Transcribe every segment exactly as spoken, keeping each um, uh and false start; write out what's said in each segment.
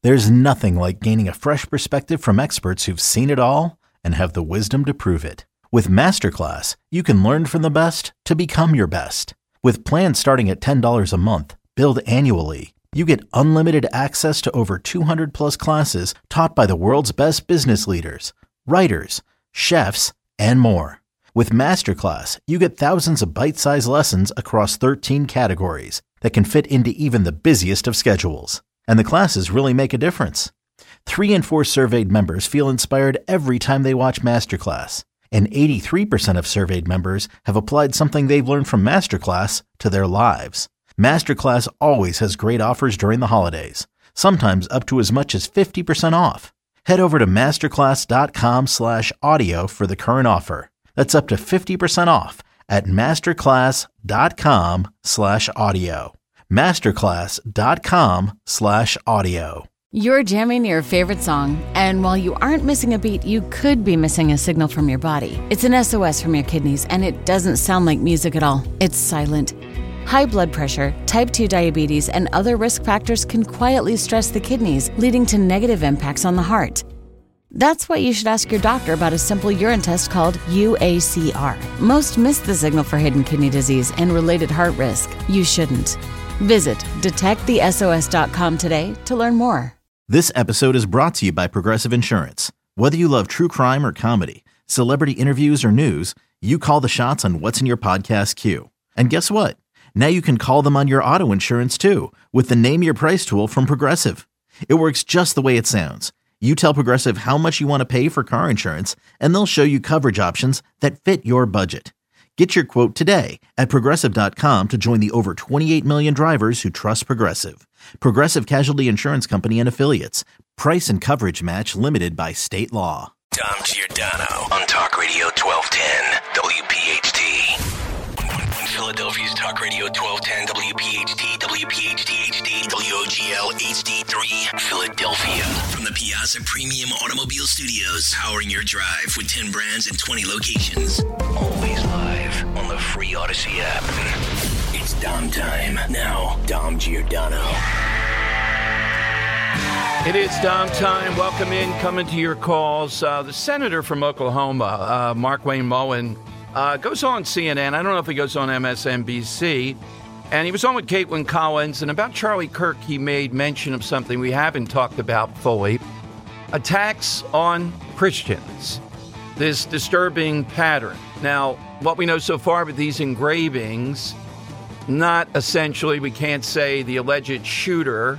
There's nothing like gaining a fresh perspective from experts who've seen it all and have the wisdom to prove it. With Masterclass, you can learn from the best to become your best. With plans starting at ten dollars a month, billed annually, you get unlimited access to over two hundred plus classes taught by the world's best business leaders, writers, chefs, and more. With Masterclass, you get thousands of bite-sized lessons across thirteen categories that can fit into even the busiest of schedules. And the classes really make a difference. Three in four surveyed members feel inspired every time they watch Masterclass. And eighty-three percent of surveyed members have applied something they've learned from Masterclass to their lives. Masterclass always has great offers during the holidays, sometimes up to as much as fifty percent off. Head over to masterclass.com slash audio for the current offer. That's up to fifty percent off at masterclass.com slash audio. masterclass.com slash audio. You're jamming your favorite song, and while you aren't missing a beat, you could be missing a signal from your body. It's an S O S from your kidneys, and it doesn't sound like music at all. It's silent. High blood pressure, type two diabetes, and other risk factors can quietly stress the kidneys, leading to negative impacts on the heart. That's why you should ask your doctor about a simple urine test called U A C R. Most miss the signal for hidden kidney disease and related heart risk. You shouldn't. Visit detect the S O S dot com today to learn more. This episode is brought to you by Progressive Insurance. Whether you love true crime or comedy, celebrity interviews or news, you call the shots on what's in your podcast queue. And guess what? Now you can call them on your auto insurance too with the Name Your Price tool from Progressive. It works just the way it sounds. You tell Progressive how much you want to pay for car insurance, and they'll show you coverage options that fit your budget. Get your quote today at Progressive dot com to join the over twenty-eight million drivers who trust Progressive. Progressive Casualty Insurance Company and Affiliates. Price and coverage match limited by state law. Dom Giordano on Talk Radio twelve ten W P H T. Philadelphia's Talk Radio twelve ten W P H T, W P H T H D, W O G L H D three, Philadelphia. From the Piazza Premium Automobile Studios, powering your drive with ten brands and twenty locations. Always live on the free Odyssey app. It's Dom time. Now, Dom Giordano. It is Dom time. Welcome in. Coming to your calls. Uh, the senator from Oklahoma, uh, Markwayne Mullin, uh, goes on C N N. I don't know if he goes on M S N B C. And he was on with Caitlin Collins. And about Charlie Kirk, he made mention of something we haven't talked about fully. Attacks on Christians. This disturbing pattern. Now, what we know so far with these engravings, not essentially, we can't say the alleged shooter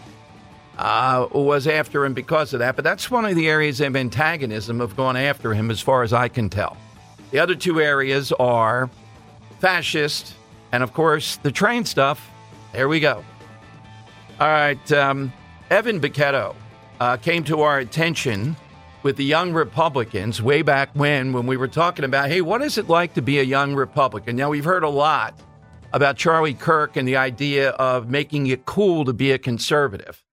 uh, was after him because of that, but that's one of the areas of antagonism of going after him as far as I can tell. The other two areas are fascist and, of course, the train stuff. There we go. All right, um, Evan Biquetto uh, came to our attention with the Young Republicans way back when, when we were talking about, hey, what is it like to be a young Republican? Now, we've heard a lot about Charlie Kirk and the idea of making it cool to be a conservative.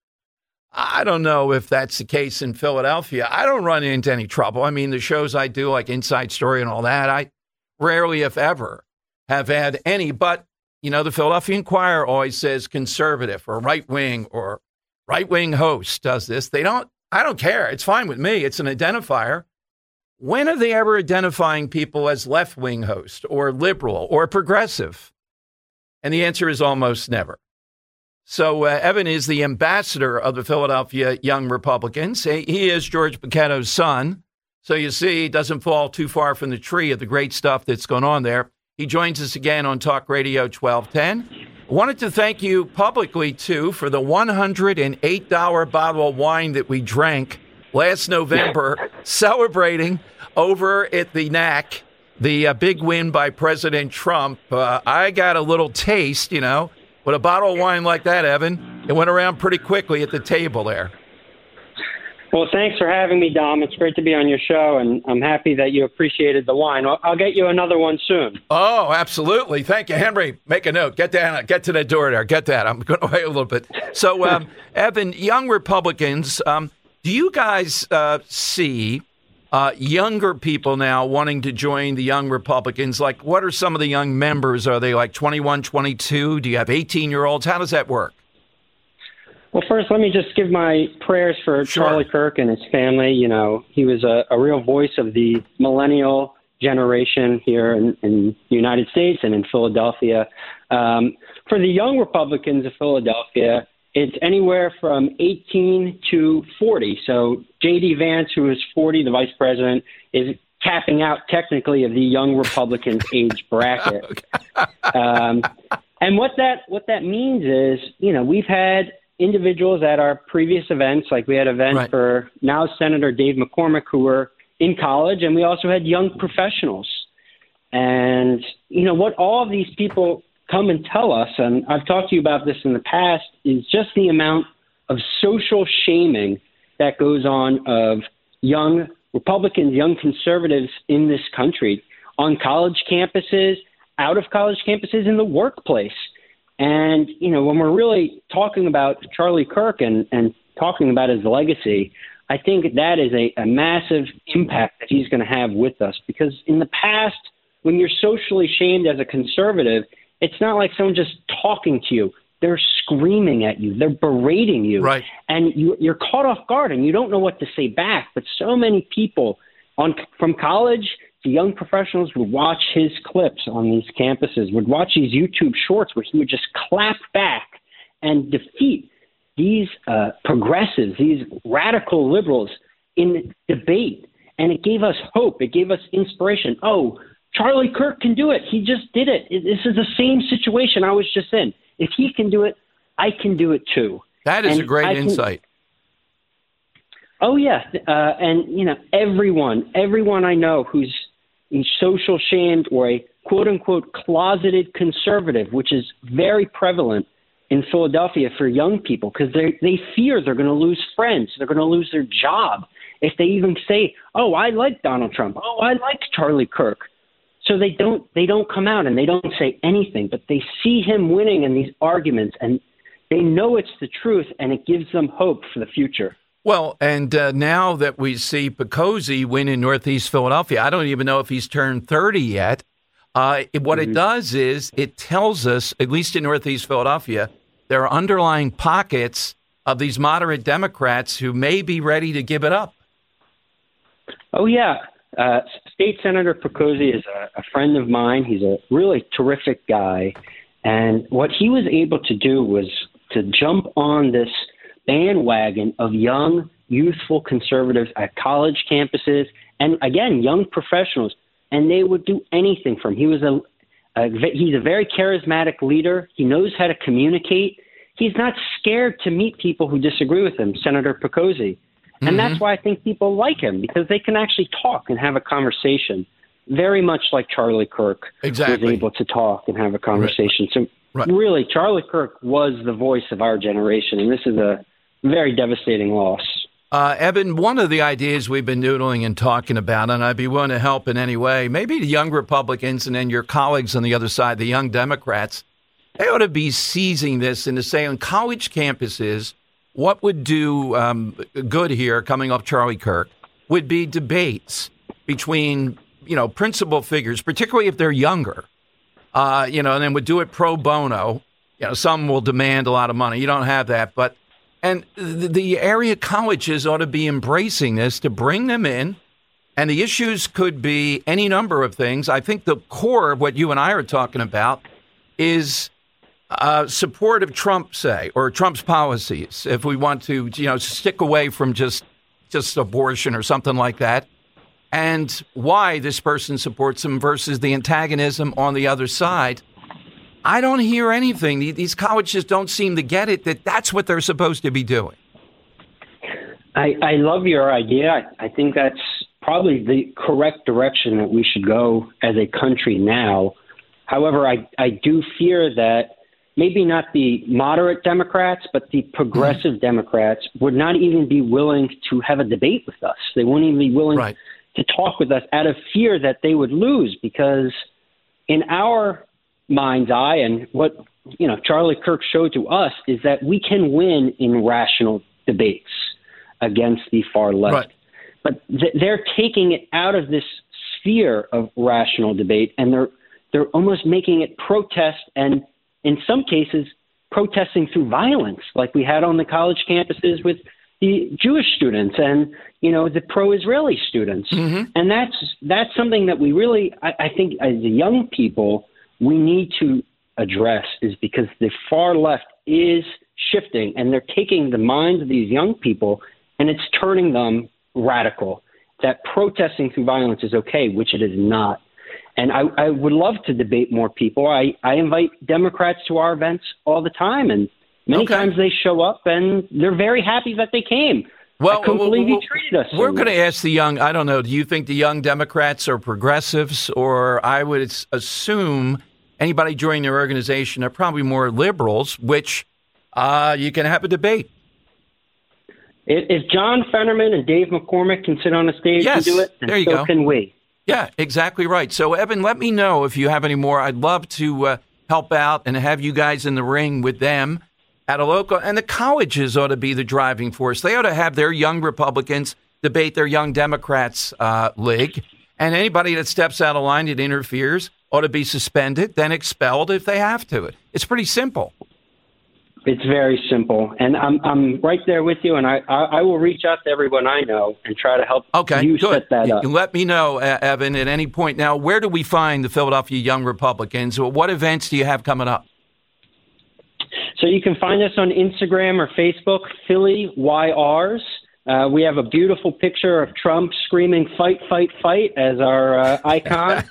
I don't know if that's the case in Philadelphia. I don't run into any trouble. I mean, the shows I do, like Inside Story and all that, I rarely, if ever, have had any. But, you know, the Philadelphia Inquirer always says conservative or right-wing or right-wing host does this. They don't, I don't care. It's fine with me. It's an identifier. When are they ever identifying people as left-wing host or liberal or progressive? And the answer is almost never. So uh, Evan is the ambassador of the Philadelphia Young Republicans. He is George Biquetto's son. So you see, he doesn't fall too far from the tree of the great stuff that's going on there. He joins us again on Talk Radio twelve ten. I wanted to thank you publicly, too, for the one hundred eight dollars bottle of wine that we drank last November, celebrating over at the N A C, the uh, big win by President Trump. Uh, I got a little taste, you know. With a bottle of wine like that, Evan, it went around pretty quickly at the table there. Well, thanks for having me, Dom. It's great to be on your show, and I'm happy that you appreciated the wine. I'll, I'll get you another one soon. Oh, absolutely. Thank you, Henry. Make a note. Get down. Get to the door there. Get that. I'm going to wait a little bit. So, um, Evan, Young Republicans, um, do you guys uh, see uh, younger people now wanting to join the Young Republicans? Like, what are some of the young members? Are they like twenty-one, twenty-two? Do you have eighteen-year-olds? How does that work? Well, first, let me just give my prayers for Sure. Charlie Kirk and his family. You know, he was a, a real voice of the millennial generation here in, in the United States and in Philadelphia. Um, for the young Republicans of Philadelphia, it's anywhere from eighteen to forty. So J D Vance, who is forty, the vice president, is capping out technically of the young Republicans age bracket. um, and what that what that means is, you know, we've had individuals at our previous events, like we had events Right. for now Senator Dave McCormick, who were in college, and we also had young professionals. And, you know, what all of these people come and tell us, and I've talked to you about this in the past, is just the amount of social shaming that goes on of young Republicans, young conservatives in this country, on college campuses, out of college campuses, in the workplace. And, you know, when we're really talking about Charlie Kirk and, and talking about his legacy, I think that is a, a massive impact that he's going to have with us. Because in the past, when you're socially shamed as a conservative, it's not like someone just talking to you. They're screaming at you. They're berating you. Right. And you, you're caught off guard and you don't know what to say back. But so many people on from college to young professionals would watch his clips on these campuses, would watch these YouTube shorts where he would just clap back and defeat these uh, progressives, these radical liberals in debate. And it gave us hope. It gave us inspiration. Oh, Charlie Kirk can do it. He just did it. it. This is the same situation I was just in. If he can do it, I can do it too. That is And a great I can- insight. Oh, yeah. Uh, and, you know, everyone, everyone I know who's social shamed or a quote-unquote closeted conservative, which is very prevalent in Philadelphia for young people because they they fear they're going to lose friends. They're going to lose their job if they even say, oh, I like Donald Trump. Oh, I like Charlie Kirk. So they don't they don't come out and they don't say anything, but they see him winning in these arguments and they know it's the truth and it gives them hope for the future. Well, and uh, now that we see Picozzi win in Northeast Philadelphia, I don't even know if he's turned thirty yet. Uh, it, what mm-hmm. it does is it tells us, at least in Northeast Philadelphia, there are underlying pockets of these moderate Democrats who may be ready to give it up. Oh, yeah. Uh, State Senator Picozzi is a, a friend of mine. He's a really terrific guy. And what he was able to do was to jump on this bandwagon of young, youthful conservatives at college campuses and, again, young professionals. And they would do anything for him. He was a, a he's a very charismatic leader. He knows how to communicate. He's not scared to meet people who disagree with him, Senator Picozzi. And mm-hmm. that's why I think people like him, because they can actually talk and have a conversation, very much like Charlie Kirk exactly. was able to talk and have a conversation. Right. So right. really, Charlie Kirk was the voice of our generation, and this is a very devastating loss. Uh, Eben, one of the ideas we've been noodling and talking about, and I'd be willing to help in any way, maybe the young Republicans and then your colleagues on the other side, the young Democrats, they ought to be seizing this and to say on college campuses, what would do um, good here, coming off Charlie Kirk, would be debates between, you know, principal figures, particularly if they're younger, uh, you know, and then would do it pro bono. You know, some will demand a lot of money. You don't have that. But and the, the area colleges ought to be embracing this to bring them in. And the issues could be any number of things. I think the core of what you and I are talking about is Uh, support of Trump, say, or Trump's policies, if we want to, you know, stick away from just just abortion or something like that, and why this person supports him versus the antagonism on the other side. I don't hear anything. These colleges don't seem to get it, that that's what they're supposed to be doing. I, I love your idea. I, I think that's probably the correct direction that we should go as a country now. However, I, I do fear that maybe not the moderate Democrats, but the progressive mm-hmm. Democrats would not even be willing to have a debate with us. They wouldn't even be willing right. to talk with us out of fear that they would lose, because in our mind's eye, and what you know Charlie Kirk showed to us, is that we can win in rational debates against the far left. Right. But th- they're taking it out of this sphere of rational debate, and they're they're almost making it protest and, in some cases, protesting through violence, like we had on the college campuses with the Jewish students and, you know, the pro-Israeli students. Mm-hmm. And that's that's something that we really, I, I think as young people, we need to address, is because the far left is shifting and they're taking the minds of these young people and it's turning them radical, that protesting through violence is okay, which it is not. And I, I would love to debate more people. I, I invite Democrats to our events all the time, and many okay. times they show up and they're very happy that they came. Well, I couldn't well, believe well, you treated us. We're so going to ask the young, I don't know, do you think the young Democrats are progressives, or I would assume anybody joining their organization are probably more liberals, which uh, you can have a debate. If John Fetterman and Dave McCormick can sit on a stage yes, and do it, then there you so go. can we. Yeah, exactly right. So, Evan, let me know if you have any more. I'd love to uh, help out and have you guys in the ring with them at a local. And the colleges ought to be the driving force. They ought to have their young Republicans debate their young Democrats uh, league. And anybody that steps out of line that interferes ought to be suspended, then expelled if they have to. It's pretty simple. It's very simple, and I'm I'm right there with you, and I, I, I will reach out to everyone I know and try to help okay, you good. set that up. Let me know, uh, Evan, at any point. Now, where do we find the Philadelphia Young Republicans? What events do you have coming up? So you can find us on Instagram or Facebook, Philly Y Rs. Uh, we have a beautiful picture of Trump screaming "Fight, fight, fight" as our uh, icon,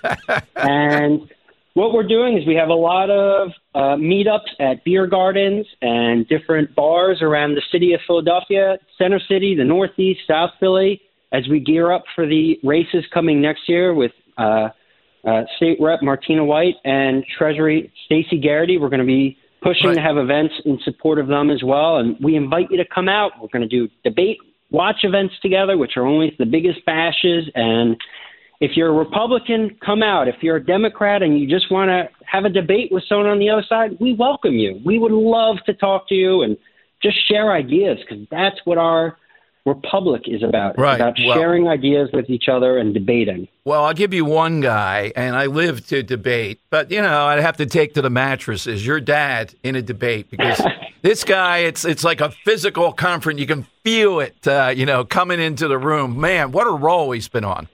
and what we're doing is we have a lot of uh, meetups at beer gardens and different bars around the city of Philadelphia, Center City, the Northeast, South Philly, as we gear up for the races coming next year with uh, uh, State Rep Martina White and Treasury Stacey Garrity. We're going to be pushing right. to have events in support of them as well. And we invite you to come out. We're going to do debate watch events together, which are always the biggest bashes. And if you're a Republican, come out. If you're a Democrat and you just want to have a debate with someone on the other side, we welcome you. We would love to talk to you and just share ideas, because that's what our republic is about. It's right. about well, sharing ideas with each other and debating. Well, I'll give you one guy, and I live to debate, but, you know, I'd have to take to the mattresses. Your dad in a debate, because this guy, it's it's like a physical confront. You can feel it, uh, you know, coming into the room. Man, what a role he's been on.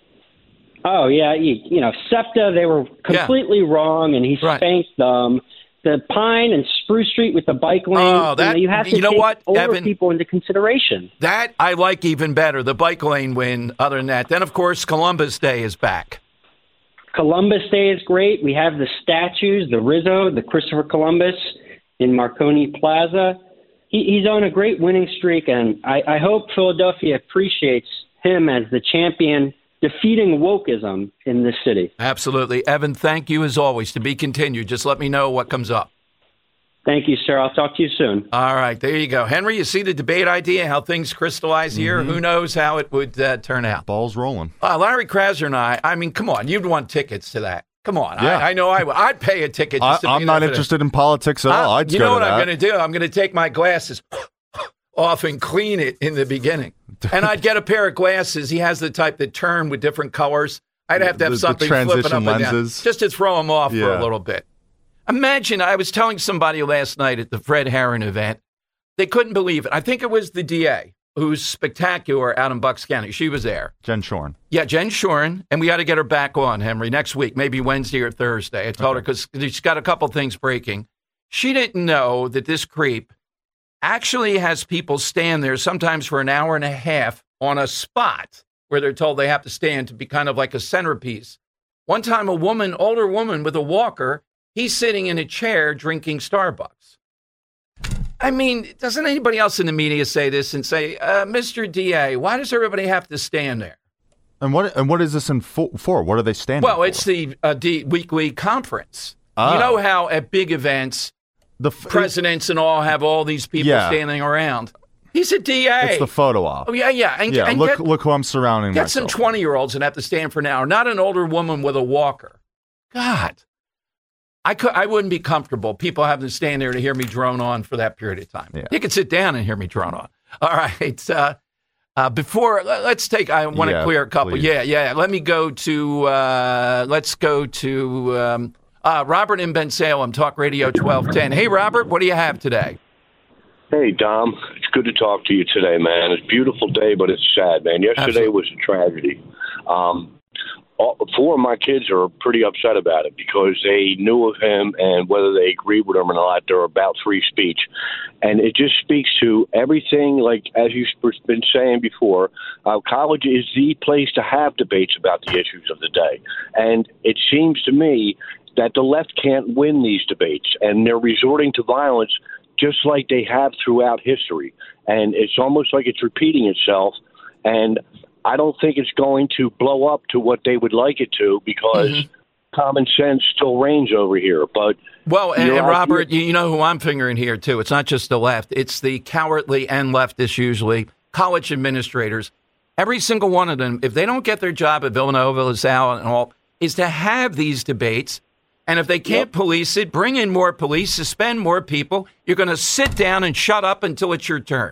Oh, yeah. You, you know, SEPTA, they were completely yeah. wrong, and he right. spanked them. The Pine and Spruce Street with the bike lane, oh, that, you, know, you have to you know take what, older Evan, people into consideration. That I like even better, the bike lane win, other than that. Then, of course, Columbus Day is back. Columbus Day is great. We have the statues, the Rizzo, the Christopher Columbus in Marconi Plaza. He, he's on a great winning streak, and I, I hope Philadelphia appreciates him as the champion defeating wokeism in this city. Absolutely. Evan, thank you as always. To be continued. Just let me know what comes up. Thank you, sir. I'll talk to you soon. All right. There you go. Henry, you see the debate idea, how things crystallize here? Mm-hmm. Who knows how it would uh, turn out? Ball's rolling. Uh, Larry Krasner and I, I mean, come on. You'd want tickets to that. Come on. Yeah. I, I know I would. I'd pay a ticket. Just I, to I'm be not there interested in politics at uh, all. I'd you go know to what that. I'm going to do? I'm going to take my glasses off and clean it in the beginning. And I'd get a pair of glasses. He has the type that turn with different colors. I'd have to have the, something the flipping up lenses. and down just to throw them off yeah. for a little bit. Imagine, I was telling somebody last night at the Fred Herron event, they couldn't believe it. I think it was the D A, who's spectacular out in Bucks County. She was there. Jen Shorn. Yeah, Jen Shorn. And we got to get her back on, Henry, next week, maybe Wednesday or Thursday. I told okay. her because she's got a couple things breaking. She didn't know that this creep actually has people stand there sometimes for an hour and a half on a spot where they're told they have to stand to be kind of like a centerpiece. One time, a woman, older woman with a walker, he's sitting in a chair drinking Starbucks. I mean, doesn't anybody else in the media say this and say, uh, Mister D A, why does everybody have to stand there? And what and what is this in for? for? What are they standing well, for? Well, it's the uh, D- weekly conference. Ah. You know how at big events, the f- presidents and all have all these people yeah. standing around. He's a D A. It's the photo op. Oh, yeah, yeah. And, yeah, and look, get, look who I'm surrounding get myself. Get some twenty-year-olds and have to stand for an hour, not an older woman with a walker. God. I could, I wouldn't be comfortable people having to stand there to hear me drone on for that period of time. Yeah. You could sit down and hear me drone on. All right. Uh, uh, before, let's take, I want to yeah, clear a couple. Please. Yeah, yeah. Let me go to, uh, let's go to, um, Uh, Robert in Bensalem, Talk Radio twelve ten. Hey, Robert, what do you have today? Hey, Dom. It's good to talk to you today, man. It's a beautiful day, but it's sad, man. Yesterday Absolutely. was a tragedy. Um, all, four of my kids are pretty upset about it because they knew of him, and whether they agreed with him or not, they're about free speech. And it just speaks to everything, like, as you've been saying before, uh, college is the place to have debates about the issues of the day. And it seems to me that the left can't win these debates, and they're resorting to violence just like they have throughout history. And it's almost like it's repeating itself. And I don't think it's going to blow up to what they would like it to because mm-hmm. common sense still reigns over here. But Well, and, and Robert, here. you know who I'm fingering here, too. It's not just the left. It's the cowardly and leftists, usually, college administrators. Every single one of them, if they don't get their job at Villanova, LaSalle, and all, is to have these debates. And if they can't yep. police it, bring in more police, suspend more people. You're going to sit down and shut up until it's your turn.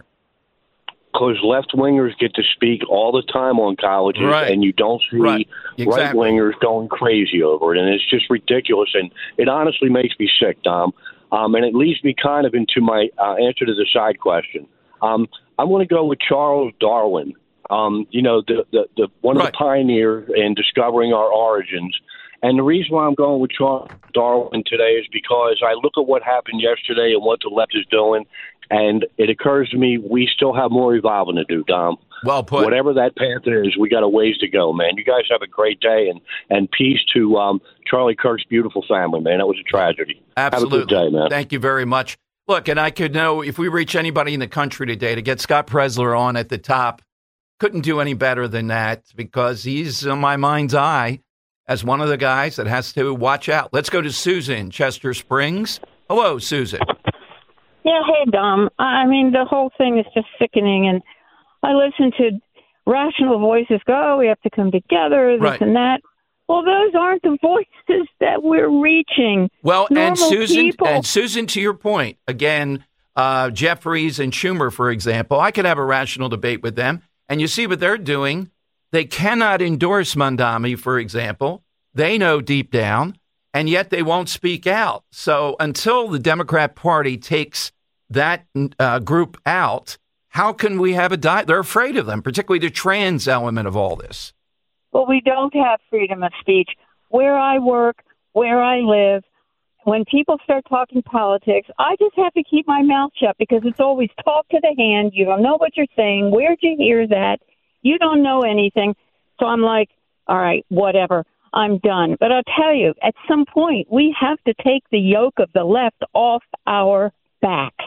Because left-wingers get to speak all the time on colleges, right. and you don't see right. exactly. right-wingers going crazy over it. And it's just ridiculous. And it honestly makes me sick, Dom. Um, and it leads me kind of into my uh, answer to the side question. Um, I'm going to go with Charles Darwin, um, you know, the, the, the one of right. the pioneers in discovering our origins. And the reason why I'm going with Charles Darwin today is because I look at what happened yesterday and what the left is doing, and it occurs to me we still have more evolving to do, Dom. Well put. Whatever that path is, we got a ways to go, man. You guys have a great day, and, and peace to um, Charlie Kirk's beautiful family, man. That was a tragedy. Absolutely. Have a good day, man. Thank you very much. Look, and I could know if we reach anybody in the country today to get Scott Presler on at the top, couldn't do any better than that because he's in my mind's eye as one of the guys that has to watch out. Let's go to Susan, Chester Springs. Hello, Susan. Yeah, hey, Dom. I mean, the whole thing is just sickening, and I listen to rational voices go, oh, we have to come together, this right. and that. Well, those aren't the voices that we're reaching. Well, Normal and Susan, people. and Susan, to your point, again, uh, Jeffries and Schumer, for example, I could have a rational debate with them, and you see what they're doing. They cannot endorse Mandami, for example. They know deep down, and yet they won't speak out. So until the Democrat Party takes that uh, group out, how can we have a diet? They're afraid of them, particularly the trans element of all this. Well, we don't have freedom of speech. Where I work, where I live, when people start talking politics, I just have to keep my mouth shut because it's always talk to the hand. You don't know what you're saying. Where'd you hear that? You don't know anything. So I'm like, all right, whatever. I'm done. But I'll tell you, at some point, we have to take the yoke of the left off our backs.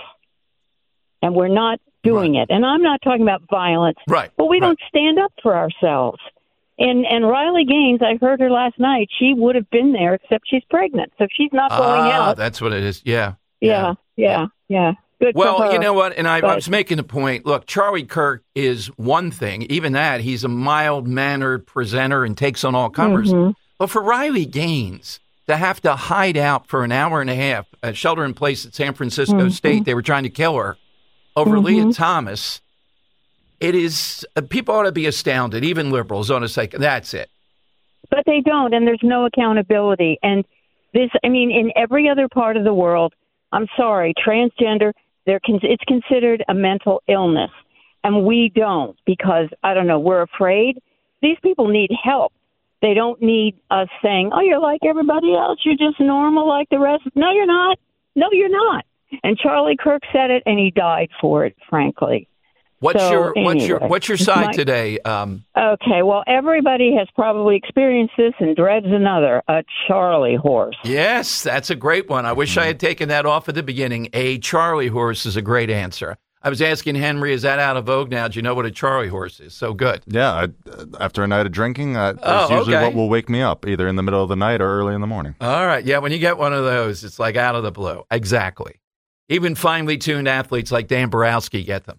And we're not doing right. it. And I'm not talking about violence. Right. But we right. don't stand up for ourselves. And and Riley Gaines, I heard her last night, she would have been there, except she's pregnant. So she's not going ah, out. That's what it is. Yeah. Yeah, yeah, yeah. yeah. Good well, for her. you know what? And I, but, I was making a point. Look, Charlie Kirk is one thing. Even that, he's a mild-mannered presenter and takes on all comers. Mm-hmm. But for Riley Gaines to have to hide out for an hour and a half at shelter-in-place at San Francisco mm-hmm. State, they were trying to kill her, over mm-hmm. Leah Thomas, it is, uh, people ought to be astounded, even liberals ought to say, that's it. But they don't, and there's no accountability. And this, I mean, in every other part of the world, I'm sorry, transgender, they're con- it's considered a mental illness. And we don't because, I don't know, we're afraid. These people need help. They don't need us saying, oh, you're like everybody else. You're just normal like the rest. No, you're not. No, you're not. And Charlie Kirk said it, and he died for it, frankly. What's so, your anyway, what's your what's your side my, today? Um, okay, well, everybody has probably experienced this and dreads another, a Charlie horse. Yes, that's a great one. I wish mm-hmm. I had taken that off at the beginning. A Charlie horse is a great answer. I was asking Henry, is that out of vogue now? Do you know what a Charlie horse is? So good. Yeah, I, after a night of drinking, uh, oh, that's usually okay. what will wake me up, either in the middle of the night or early in the morning. All right, yeah, when you get one of those, it's like out of the blue. Exactly. Even finely tuned athletes like Dan Borowski get them.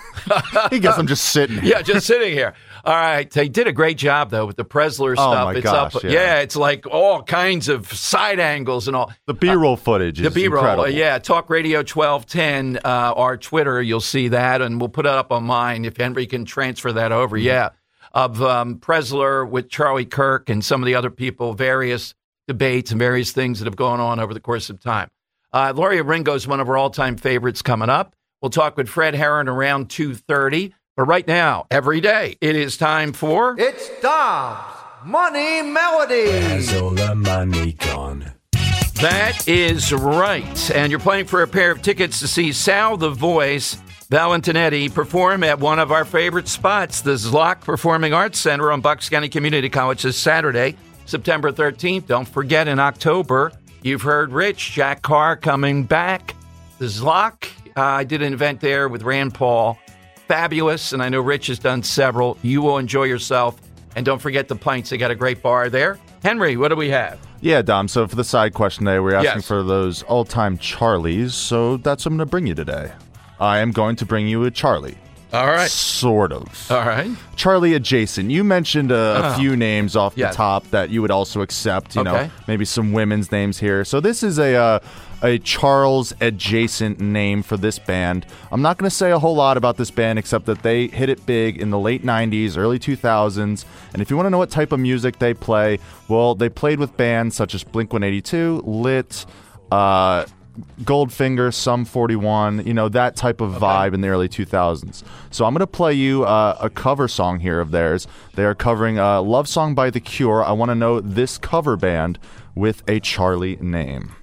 He gets them just sitting here. Yeah, just sitting here. All right. They did a great job, though, with the Presler Oh, stuff. my it's gosh, up. yeah. yeah, it's like all kinds of side angles and all. The B-roll uh, footage is The B-roll, incredible. uh, yeah. Talk Radio twelve ten, uh, our Twitter, you'll see that, and we'll put it up on mine if Henry can transfer that over. Mm-hmm. Yeah, of um, Presler with Charlie Kirk and some of the other people, various debates and various things that have gone on over the course of time. Uh, Gloria Ringo is one of our all-time favorites coming up. We'll talk with Fred Herron around two thirty. But right now, every day, it is time for... It's Dom's Money Melody. Where's all the money gone? That is right. And you're playing for a pair of tickets to see Sal the Voice Valentinetti perform at one of our favorite spots, the Zlock Performing Arts Center on Bucks County Community College this Saturday, September thirteenth. Don't forget, in October, you've heard Rich, Jack Carr coming back. The Zlock, uh, I did an event there with Rand Paul. Fabulous, and I know Rich has done several. You will enjoy yourself. And don't forget the pints. They got a great bar there. Henry, what do we have? Yeah, Dom, so for the side question today, we're asking Yes. for those all-time Charlies, so that's what I'm going to bring you today. I am going to bring you a Charlie. All right. Sort of. All right. Charlie adjacent. You mentioned a, a Oh. few names off Yes. the top that you would also accept, you Okay. know, maybe some women's names here. So this is a uh, a Charles adjacent name for this band. I'm not going to say a whole lot about this band except that they hit it big in the late nineties, early two thousands. And if you want to know what type of music they play, well, they played with bands such as Blink one eighty-two, Lit, uh, Goldfinger, Sum forty-one, you know, that type of vibe in the early two thousands. So I'm going to play you uh, a cover song here of theirs. They are covering a love song by The Cure. I want to know this cover band with a Charlie name.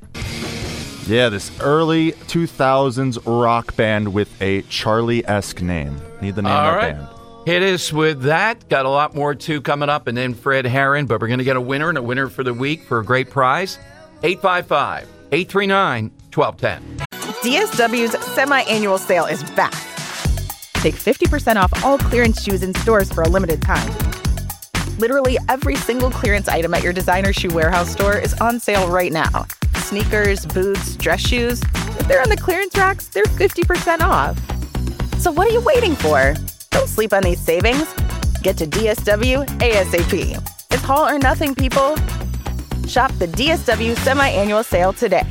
Yeah, this early two thousands rock band with a Charlie-esque name. Need the name All of that right. band. Hit us with that. Got a lot more, too, coming up. And then Fred Herron. But we're going to get a winner and a winner for the week for a great prize. eight five five, eight three nine, one two one zero. D S W's semi-annual sale is back. Take fifty percent off all clearance shoes in stores for a limited time. Literally every single clearance item at your designer shoe warehouse store is on sale right now. Sneakers, boots, dress shoes. If they're on the clearance racks, they're fifty percent off. So what are you waiting for? Don't sleep on these savings. Get to D S W ASAP. It's all or nothing, people. Shop the D S W semi-annual sale today.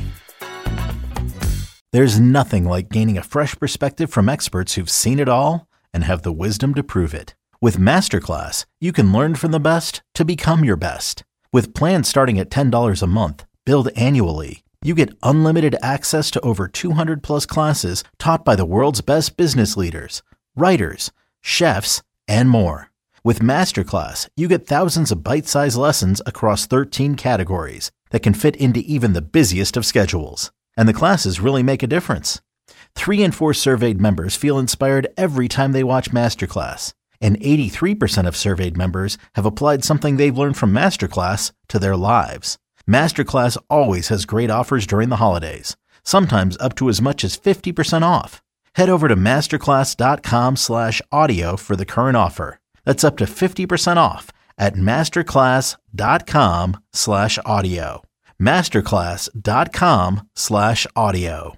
There's nothing like gaining a fresh perspective from experts who've seen it all and have the wisdom to prove it. With Masterclass, you can learn from the best to become your best. With plans starting at ten dollars a month, billed annually, you get unlimited access to over two hundred plus classes taught by the world's best business leaders, writers, chefs, and more. With Masterclass, you get thousands of bite-sized lessons across thirteen categories that can fit into even the busiest of schedules. And the classes really make a difference. Three in four surveyed members feel inspired every time they watch Masterclass. And eighty-three percent of surveyed members have applied something they've learned from Masterclass to their lives. Masterclass always has great offers during the holidays, sometimes up to as much as fifty percent off. Head over to masterclass.com slash audio for the current offer. That's up to fifty percent off at masterclass.com slash audio. Masterclass.com slash audio.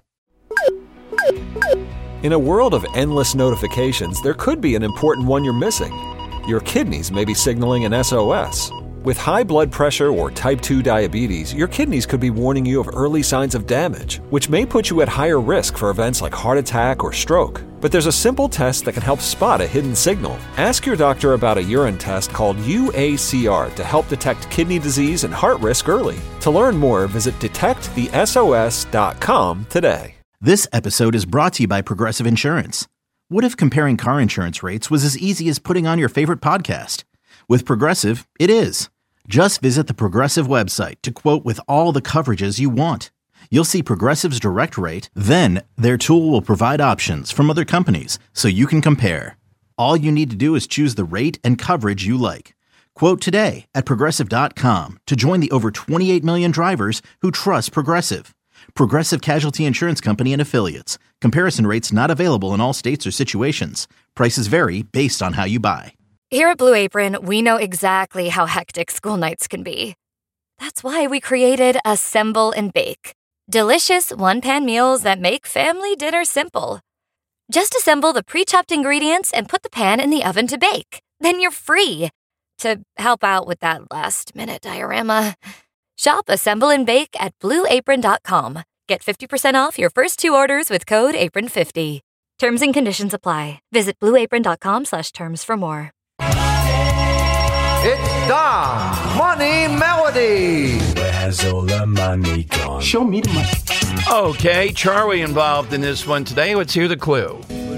In a world of endless notifications, there could be an important one you're missing. Your kidneys may be signaling an S O S. With high blood pressure or type two diabetes, your kidneys could be warning you of early signs of damage, which may put you at higher risk for events like heart attack or stroke. But there's a simple test that can help spot a hidden signal. Ask your doctor about a urine test called U A C R to help detect kidney disease and heart risk early. To learn more, visit detect the S O S dot com today. This episode is brought to you by Progressive Insurance. What if comparing car insurance rates was as easy as putting on your favorite podcast? With Progressive, it is. Just visit the Progressive website to quote with all the coverages you want. You'll see Progressive's direct rate, then their tool will provide options from other companies so you can compare. All you need to do is choose the rate and coverage you like. Quote today at Progressive dot com to join the over twenty-eight million drivers who trust Progressive. Progressive Casualty Insurance Company and Affiliates. Comparison rates not available in all states or situations. Prices vary based on how you buy. Here at Blue Apron, we know exactly how hectic school nights can be. That's why we created Assemble and Bake. Delicious one-pan meals that make family dinner simple. Just assemble the pre-chopped ingredients and put the pan in the oven to bake. Then you're free to help out with that last-minute diorama. Shop Assemble and Bake at blue apron dot com. Get fifty percent off your first two orders with code apron fifty. Terms and conditions apply. Visit blue apron dot com slash terms for more. It's Dom's Money Melody. has all the money gone? Show me the money. Okay, Charlie involved in this one today. Let's hear the clue.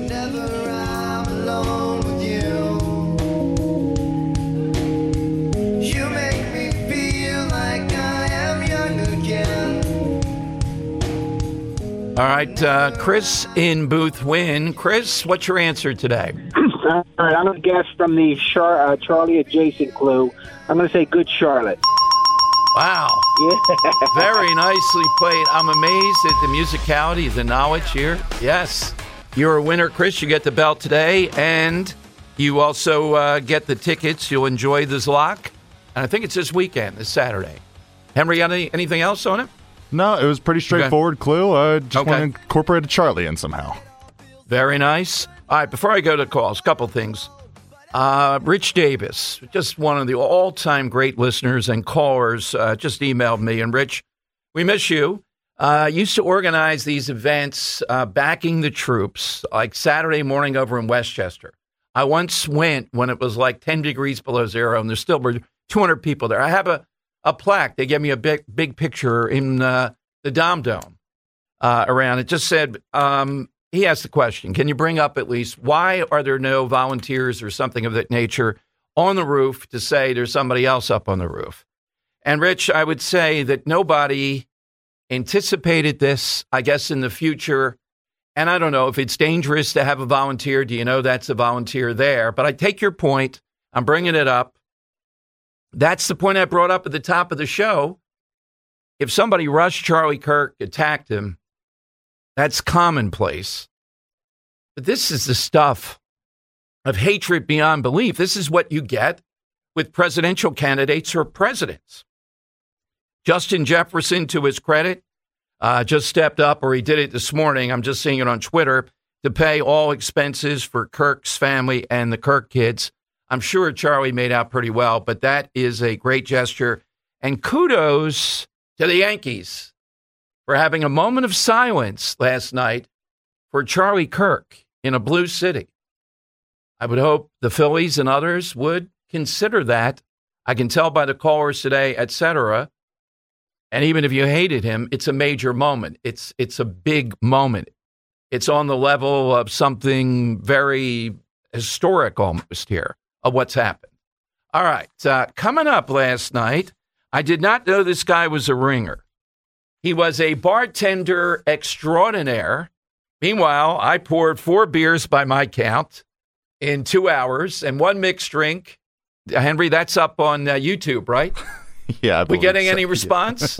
All right, uh, Chris in Booth Wynn. Chris, what's your answer today? All right, I'm going to guess from the Char- uh, Charlie adjacent clue. I'm going to say Good Charlotte. Wow. Yeah. Very nicely played. I'm amazed at the musicality, the knowledge here. Yes. You're a winner, Chris. You get the belt today, and you also uh, get the tickets. You'll enjoy the Zlock. And I think it's this weekend, this Saturday. Henry, any, anything else on it? No, it was pretty straightforward okay. clue. I just okay. want to incorporate a Charlie in somehow. Very nice. All right, before I go to calls, a couple things. Uh, Rich Davis, just one of the all-time great listeners and callers, uh, just emailed me. And Rich, we miss you. Uh, used to organize these events uh, backing the troops, like Saturday morning over in Westchester. I once went when it was like ten degrees below zero, and there still were two hundred people there. I have a A plaque. They gave me a big, big picture in uh, the Dom Dome uh, around. It just said, um, he asked the question, can you bring up at least why are there no volunteers or something of that nature on the roof to say there's somebody else up on the roof? And Rich, I would say that nobody anticipated this, I guess, in the future. And I don't know if it's dangerous to have a volunteer. Do you know that's a volunteer there? But I take your point. I'm bringing it up. That's the point I brought up at the top of the show. If somebody rushed Charlie Kirk, attacked him, that's commonplace. But this is the stuff of hatred beyond belief. This is what you get with presidential candidates or presidents. Justin Jefferson, to his credit, uh, just stepped up, or he did it this morning, I'm just seeing it on Twitter, to pay all expenses for Kirk's family and the Kirk kids. I'm sure Charlie made out pretty well, but that is a great gesture. And kudos to the Yankees for having a moment of silence last night for Charlie Kirk in a blue city. I would hope the Phillies and others would consider that. I can tell by the callers today, et cetera. And even if you hated him, it's a major moment. It's it's a big moment. It's on the level of something very historic almost here of what's happened. All right. Uh, coming up last night, I did not know this guy was a ringer. He was a bartender extraordinaire. Meanwhile, I poured four beers by my count in two hours and one mixed drink. Henry, that's up on uh, YouTube, right? Yeah. I we getting so. any response?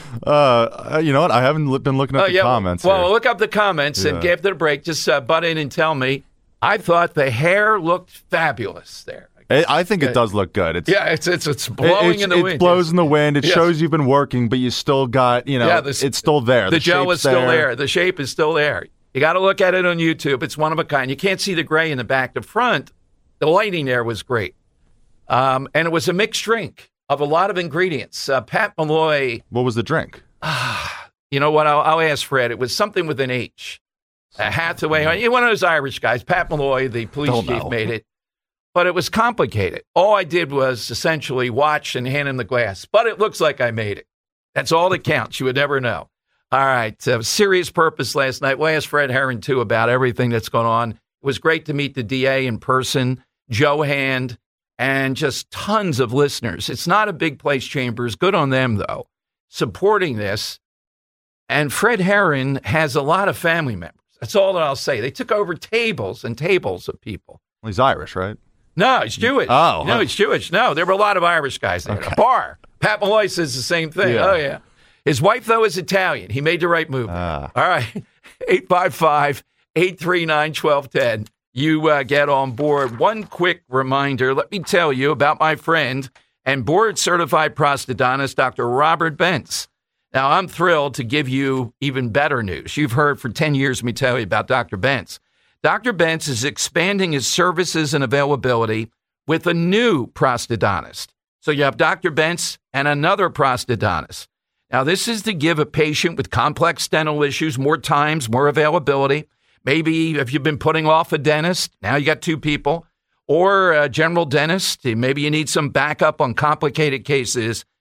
uh, you know what? I haven't li- been looking at oh, the yeah, comments. Well, here. look up the comments yeah. and give it a break. Just uh, butt in and tell me. I thought the hair looked fabulous there. I think it does look good. It's, yeah, it's it's it's blowing it's, in the it wind. It blows in the wind. It yes. shows you've been working, but you still got, you know, yeah, the, it's still there. The, the gel is still there. there. The shape is still there. You got to look at it on YouTube. It's one of a kind. You can't see the gray in the back. The front, the lighting there was great. Um, and it was a mixed drink of a lot of ingredients. Uh, Pat Malloy. What was the drink? You know what? I'll, I'll ask Fred. It was something with an H. Uh, Hathaway, one of those Irish guys. Pat Malloy, the police Don't chief, know. made it. But it was complicated. All I did was essentially watch and hand him the glass. But it looks like I made it. That's all that counts. You would never know. All right. Uh, serious purpose last night. We'll ask Fred Herron, too, about everything that's going on. It was great to meet the D A in person, Joe Hand, and just tons of listeners. It's not a big place, Chambers. Good on them, though, supporting this. And Fred Herron has a lot of family members. That's all that I'll say. They took over tables and tables of people. Well, he's Irish, right? No, he's Jewish. Oh. No, he's Jewish. No, there were a lot of Irish guys there. Okay. The bar. Pat Malloy says the same thing. Yeah. Oh, yeah. His wife, though, is Italian. He made the right move. Ah. All right. eight five five, eight three nine, one two one zero. You uh, get on board. One quick reminder. Let me tell you about my friend and board-certified prosthodontist, Doctor Robert Bentz. Now, I'm thrilled to give you even better news. You've heard for ten years me tell you about Doctor Bentz. Doctor Bentz is expanding his services and availability with a new prosthodontist. So you have Doctor Bentz and another prosthodontist. Now, this is to give a patient with complex dental issues more times, more availability. Maybe if you've been putting off a dentist, now you got two people, or a general dentist. Maybe you need some backup on complicated cases.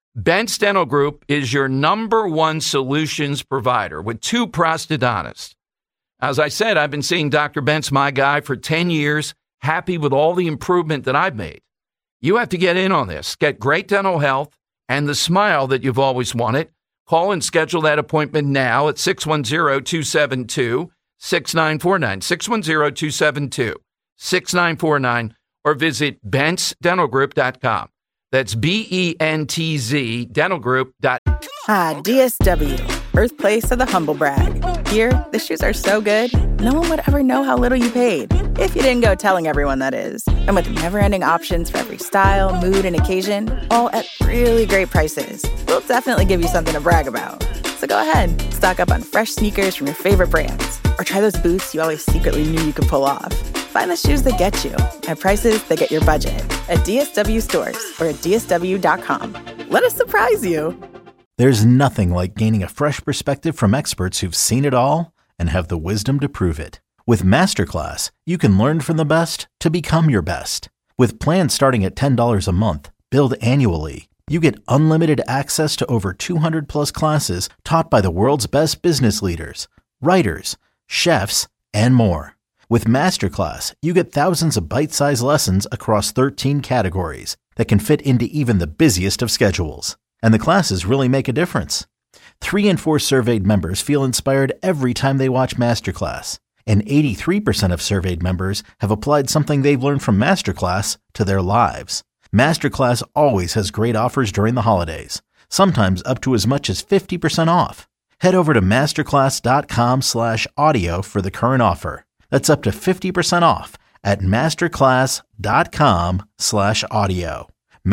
Bentz Dental Group is your number one solutions provider with two prosthodontists. As I said, I've been seeing Doctor Bentz, my guy, for ten years, happy with all the improvement that I've made. You have to get in on this. Get great dental health and the smile that you've always wanted. Call and schedule that appointment now at six one zero, two seven two, six nine four nine, six one zero, two seven two, six nine four nine, or visit bentz dental group dot com. That's B E N T Z dental group dot com. Ah, D S W, birthplace of the humble brag. Here, the shoes are so good, no one would ever know how little you paid. If you didn't go telling everyone, that is. And with never-ending options for every style, mood, and occasion, all at really great prices, we'll definitely give you something to brag about. So go ahead, stock up on fresh sneakers from your favorite brands, or try those boots you always secretly knew you could pull off. Find the shoes that get you at prices that get your budget at D S W stores or at D S W dot com. Let us surprise you. There's nothing like gaining a fresh perspective from experts who've seen it all and have the wisdom to prove it. With Masterclass, you can learn from the best to become your best. With plans starting at ten dollars a month, billed annually, you get unlimited access to over two hundred plus classes taught by the world's best business leaders, writers, chefs, and more. With Masterclass, you get thousands of bite-sized lessons across thirteen categories that can fit into even the busiest of schedules. And the classes really make a difference. Three in four surveyed members feel inspired every time they watch Masterclass. And eighty-three percent of surveyed members have applied something they've learned from Masterclass to their lives. Masterclass always has great offers during the holidays, sometimes up to as much as fifty percent off. Head over to masterclass.com slash audio for the current offer. That's up to fifty percent off at masterclass.com slash audio.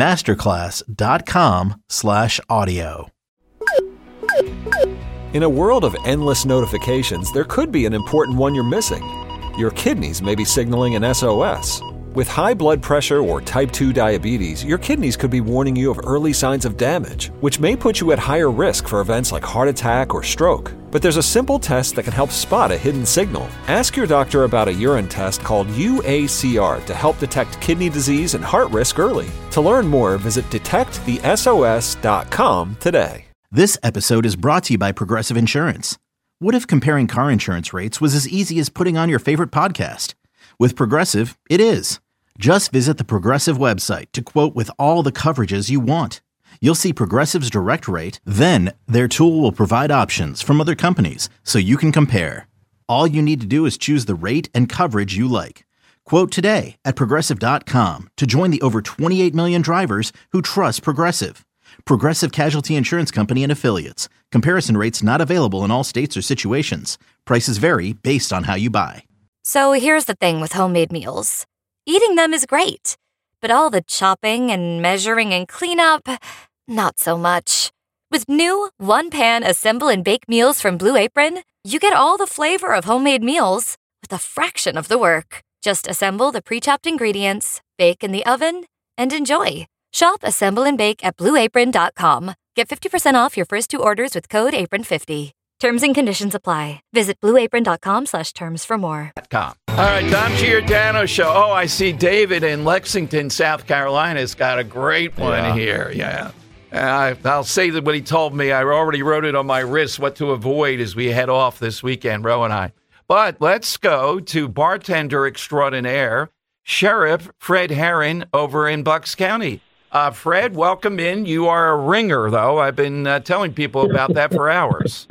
Masterclass.com slash audio. In a world of endless notifications, there could be an important one you're missing. Your kidneys may be signaling an S O S. With high blood pressure or type two diabetes, your kidneys could be warning you of early signs of damage, which may put you at higher risk for events like heart attack or stroke. But there's a simple test that can help spot a hidden signal. Ask your doctor about a urine test called U A C R to help detect kidney disease and heart risk early. To learn more, visit detect the S O S dot com today. This episode is brought to you by Progressive Insurance. What if comparing car insurance rates was as easy as putting on your favorite podcast? With Progressive, it is. Just visit the Progressive website to quote with all the coverages you want. You'll see Progressive's direct rate, then their tool will provide options from other companies so you can compare. All you need to do is choose the rate and coverage you like. Quote today at Progressive dot com to join the over twenty-eight million drivers who trust Progressive. Progressive Casualty Insurance Company and Affiliates. Comparison rates not available in all states or situations. Prices vary based on how you buy. So here's the thing with homemade meals. Eating them is great, but all the chopping and measuring and cleanup, not so much. With new one-pan assemble and bake meals from Blue Apron, you get all the flavor of homemade meals with a fraction of the work. Just assemble the pre-chopped ingredients, bake in the oven, and enjoy. Shop Assemble and Bake at blue apron dot com. Get fifty percent off your first two orders with code apron fifty. Terms and conditions apply. Visit blue apron dot com slash terms for more. All right, Dom Giordano Show. Oh, I see David in Lexington, South Carolina has got a great one Yeah. here. Yeah. Uh, I'll say that what he told me, I already wrote it on my wrist, what to avoid as we head off this weekend, Ro and I. But let's go to bartender extraordinaire, Sheriff Fred Herron over in Bucks County. Uh, Fred, welcome in. You are a ringer, though. I've been uh, telling people about that for hours.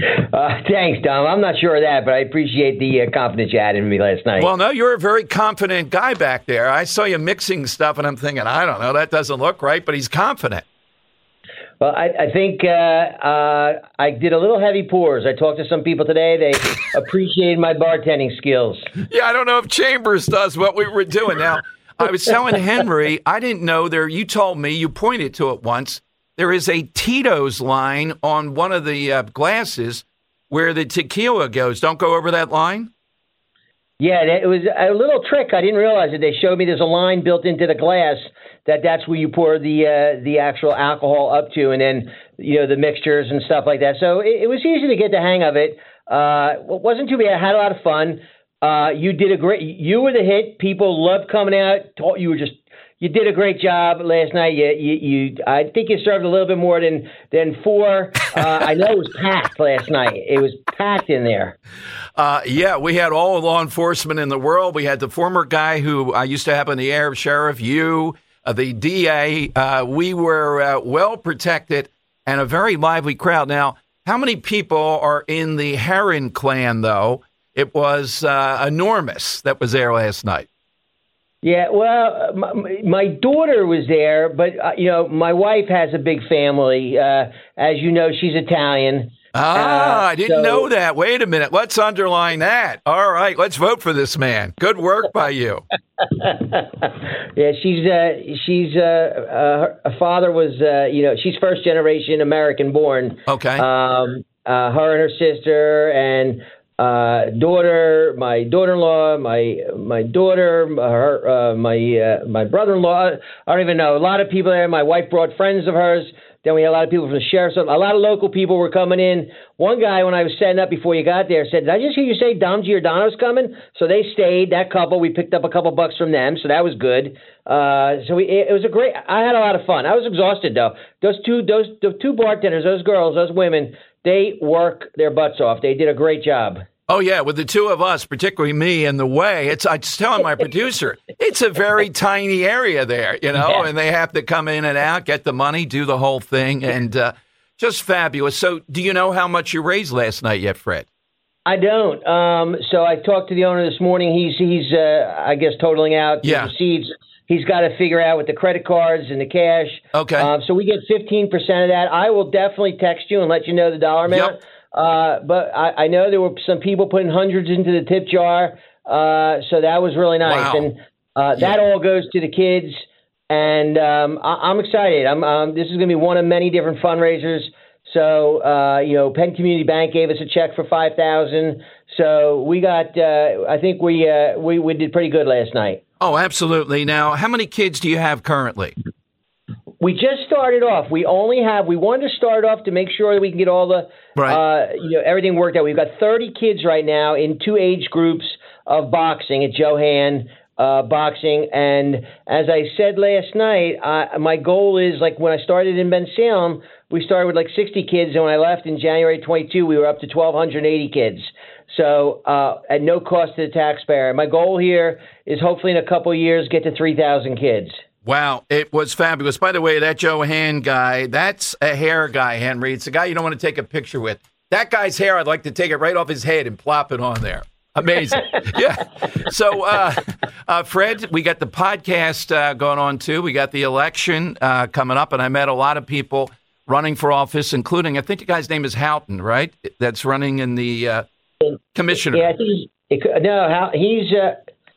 Uh, thanks, Dom. I'm not sure of that, but I appreciate the uh, confidence you had in me last night. Well, no, you're a very confident guy back there. I saw you mixing stuff, and I'm thinking, I don't know, that doesn't look right, but he's confident. Well, I, I think uh, uh, I did a little heavy pours. I talked to some people today. They appreciated my bartending skills. Yeah, I don't know if Chambers does what we were doing. Now, I was telling Henry, I didn't know there, you told me, you pointed to it once, there is a Tito's line on one of the uh, glasses where the tequila goes. Don't go over that line? Yeah, it was a little trick. I didn't realize it. They showed me there's a line built into the glass that that's where you pour the uh, the actual alcohol up to, and then, you know, the mixtures and stuff like that. So it, it was easy to get the hang of it. Uh, it wasn't too bad. I had a lot of fun. Uh, you did a great. You were the hit. People loved coming out. You were just you did a great job last night. You, you, you I think you served a little bit more than than four. Uh, I know it was packed last night. It was packed in there. Uh, yeah, we had all law enforcement in the world. We had the former guy who I used to have on the air, Sheriff, you, uh, the D A. Uh, we were uh, well protected and a very lively crowd. Now, how many people are in the Herron clan, though? It was uh, enormous that was there last night. Yeah, well, my, my daughter was there, but, uh, you know, my wife has a big family. Uh, as you know, she's Italian. Ah, uh, I didn't so, know that. Wait a minute. Let's underline that. All right, let's vote for this man. Good work by you. yeah, she's uh, she's uh, uh, her father was uh, you know she's first generation American born. Okay. Um, uh, her and her sister and uh, daughter, my daughter-in-law, my my daughter, her, uh, my uh, my brother-in-law. I don't even know. A lot of people there. My wife brought friends of hers. Then we had a lot of people from the sheriff's office. A lot of local people were coming in. One guy, when I was setting up before you got there, said, "Did I just hear you say Dom Giordano's coming?" So they stayed. That couple, we picked up a couple bucks from them, so that was good. Uh, so we, it, it was a great. I had a lot of fun. I was exhausted though. Those two, those the two bartenders, those girls, those women, they work their butts off. They did a great job. Oh, yeah, with the two of us, particularly me in the way, it's I was telling my producer, it's a very tiny area there, you know, yeah. and they have to come in and out, get the money, do the whole thing, and uh, just fabulous. So do you know how much you raised last night yet, Fred? I don't. Um, so I talked to the owner this morning. He's, he's uh, I guess, totaling out the yeah. receipts. He's got to figure out with the credit cards and the cash. Okay. Um, so we get fifteen percent of that. I will definitely text you and let you know the dollar amount. Yep. Uh, but I, I know there were some people putting hundreds into the tip jar, uh, so that was really nice. Wow. And uh, that yeah. all goes to the kids, and um, I, I'm excited. I'm, um, this is going to be one of many different fundraisers. So, uh, you know, Penn Community Bank gave us a check for five thousand dollars. So we got, uh, I think we, uh, we we did pretty good last night. Oh, absolutely. Now, how many kids do you have currently? We just started off. We only have, we wanted to start off to make sure that we can get all the, right. uh, you know, everything worked out. We've got thirty kids right now in two age groups of boxing at Johan uh, Boxing. And as I said last night, uh, my goal is, like when I started in Bensalem, we started with like sixty kids. And when I left in January twenty-two, we were up to one thousand two hundred eighty kids. So uh, at no cost to the taxpayer. My goal here is hopefully in a couple of years, get to three thousand kids. Wow, it was fabulous. By the way, that Johan guy, that's a hair guy, Henry. It's a guy you don't want to take a picture with. That guy's hair, I'd like to take it right off his head and plop it on there. Amazing. Yeah. So, uh, uh, Fred, we got the podcast uh, going on, too. We got the election uh, coming up, and I met a lot of people running for office, including, I think the guy's name is Houghton, right? That's running in the uh, commissioner. Yeah, I think he, no, he's, uh,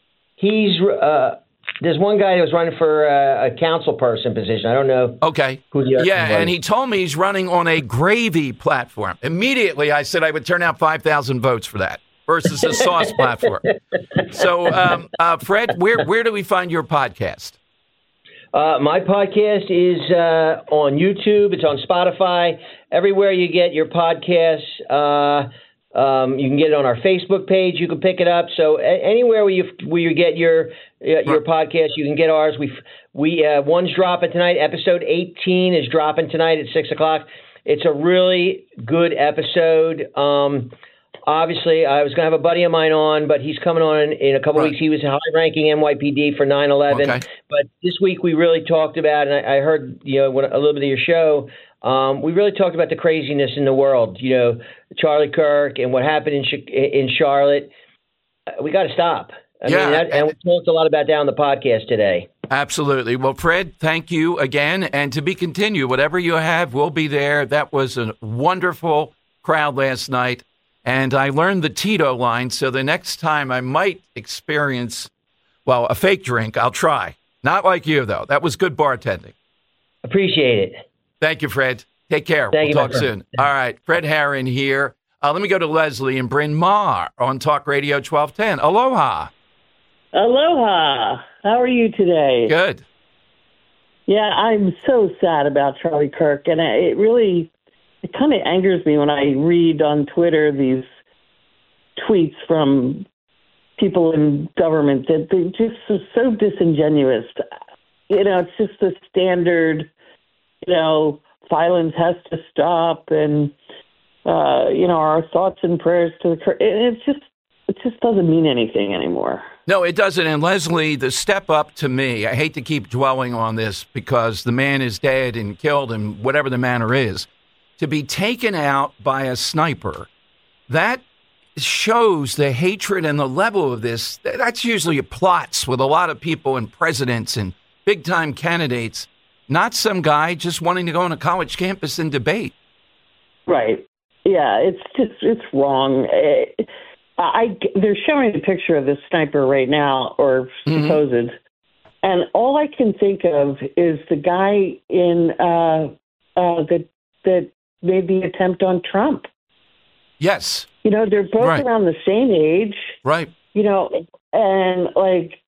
he's, uh, there's one guy that was running for uh, a council person position. I don't know. Okay. Who the yeah, and he told me he's running on a gravy platform. Immediately, I said I would turn out five thousand votes for that versus a sauce platform. So, um, uh, Fred, where where do we find your podcast? Uh, my podcast is uh, on YouTube. It's on Spotify. Everywhere you get your podcasts. Uh, Um, you can get it on our Facebook page. You can pick it up. So a- anywhere where you where you get your uh, your podcast, you can get ours. We we uh, one's dropping tonight. Episode eighteen is dropping tonight at six o'clock. It's a really good episode. Um, obviously, I was going to have a buddy of mine on, but he's coming on in, in a couple right. weeks. He was a high-ranking N Y P D for nine eleven. Okay. But this week we really talked about, and I, I heard you know a little bit of your show. Um, we really talked about the craziness in the world, you know, Charlie Kirk and what happened in in Charlotte. We got to stop. I yeah, mean, that, and we talked a lot about that on the podcast today. Absolutely. Well, Fred, thank you again. And to be continued, whatever you have, we'll be there. That was a wonderful crowd last night. And I learned the Tito line, so the next time I might experience, well, a fake drink, I'll try. Not like you, though. That was good bartending. Appreciate it. Thank you, Fred. Take care. Thank we'll you, talk soon. All right. Fred Herron here. Uh, let me go to Leslie and Bryn Mawr on Talk Radio twelve ten. Aloha. Aloha. How are you today? Good. Yeah, I'm so sad about Charlie Kirk, and it really, it kind of angers me when I read on Twitter these tweets from people in government that they're just so, so disingenuous. you know, it's just the standard, you know, violence has to stop, and uh, you know, our thoughts and prayers to the. It's just, it just doesn't mean anything anymore. No, it doesn't. And Leslie, the step up to me, I hate to keep dwelling on this because the man is dead and killed and whatever the manner is, to be taken out by a sniper, that shows the hatred and the level of this. That's usually plots with a lot of people and presidents and big-time candidates, not some guy just wanting to go on a college campus and debate. Right. Yeah, it's just, it's wrong. It, I, they're showing a picture of this sniper right now, or Mm-hmm. supposed, and all I can think of is the guy in uh, uh, that that made the attempt on Trump. Yes. You know, they're both Right. around the same age. Right. You know, and like,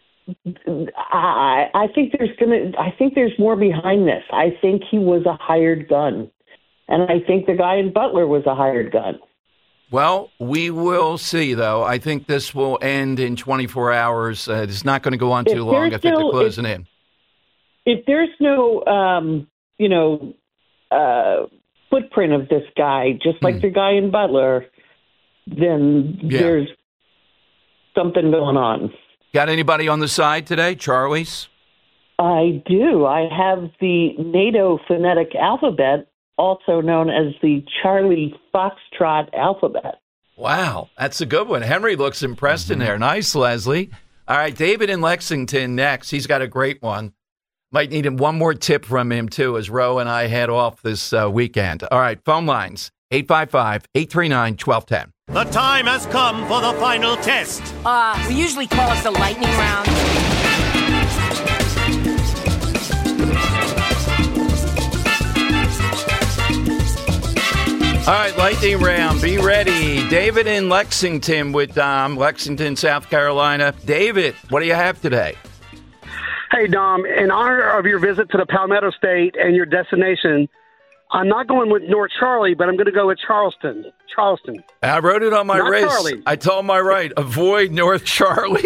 I I think there's gonna, I think there's more behind this. I think he was a hired gun, and I think the guy in Butler was a hired gun. Well, we will see, though. I think this will end in twenty-four hours. Uh, it's not going to go on If too long. I there's think no- they're closing if- in. If there's no, um, you know, uh, footprint of this guy, just like the guy in Butler, then Yeah. there's something going on. Got anybody on the side today? Charlie's? I do. I have the NATO phonetic alphabet, also known as the Charlie Foxtrot alphabet. Wow, that's a good one. Henry looks impressed in there. Nice, Leslie. All right, David in Lexington next. He's got a great one. Might need him one more tip from him, too, as Roe and I head off this uh, weekend. All right, phone lines, eight five five, eight three nine, one two one zero. The time has come for the final test. Uh, we usually call it the lightning round. All right, lightning round. Be ready. David in Lexington with Dom, Lexington, South Carolina. David, what do you have today? Hey, Dom, in honor of your visit to the Palmetto State and your destination, I'm not going with North Charlie, but I'm going to go with Charleston. Charleston. I wrote it on my Not wrist. Charlie. I told my right, avoid North Charlie.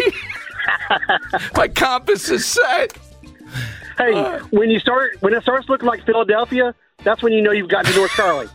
My compass is set. Hey, uh, when you start, when it starts looking like Philadelphia, that's when you know you've gotten to North Charlie.